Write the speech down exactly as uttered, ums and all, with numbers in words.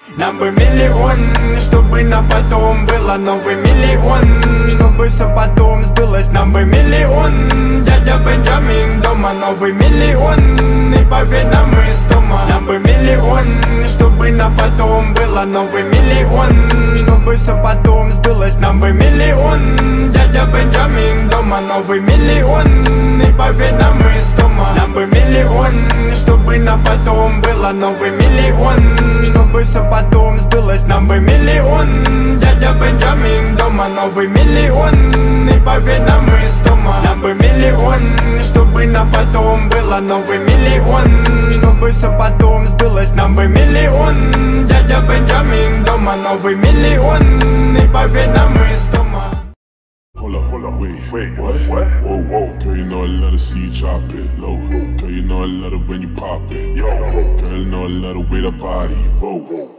Нам бы миллион, чтобы на потом было новый миллион. Чтобы все потом сбылось, нам бы миллион. Дядя Бенджамин дома, новый миллион. И поверь нам из дома. Нам бы миллион, чтобы на потом было новый миллион. Чтобы все потом сбылось, нам бы миллион. Дядя Бенджамин дома, новый миллион. И поверь нам из дома. Нам бы миллион, чтобы на потом было новый миллион. Чтобы все потом сбылось, нам бы миллион. Дядя Бенджамин дома, новый миллион. И поверь нам из дома. Нам бы миллион, чтобы на потом было новый миллион. Чтобы все потом сбылось, нам бы миллион. Дядя Бенджамин дома, новый миллион. И поверь нам из дома. Hold up, hold up, wait, wait, what? What? Whoa, whoa, girl, you know I love to see you drop it low. Girl, you know I love it when you pop it. Yo, girl, you know I love the way that body. Whoa.